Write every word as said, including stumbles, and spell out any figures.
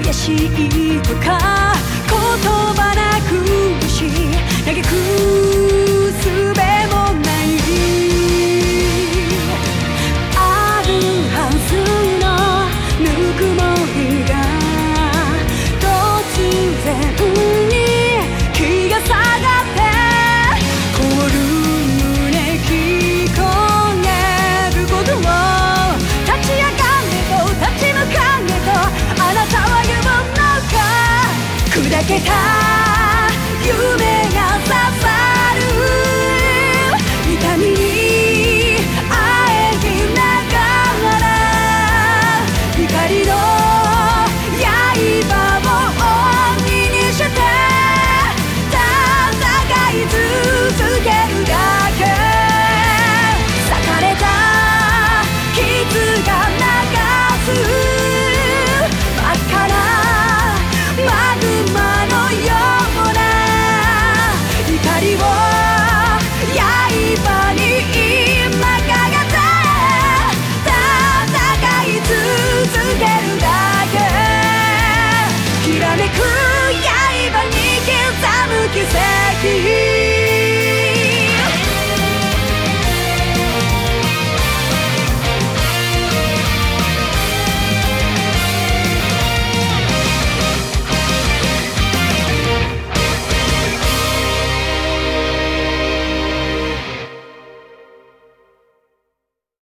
悔しいとか言葉なくし嘆く術もないあるはずのぬくもりが突然に気が下がって凍る胸聞こえることを立ち上がれと立ち向かえとあなたは言うのか砕けた夢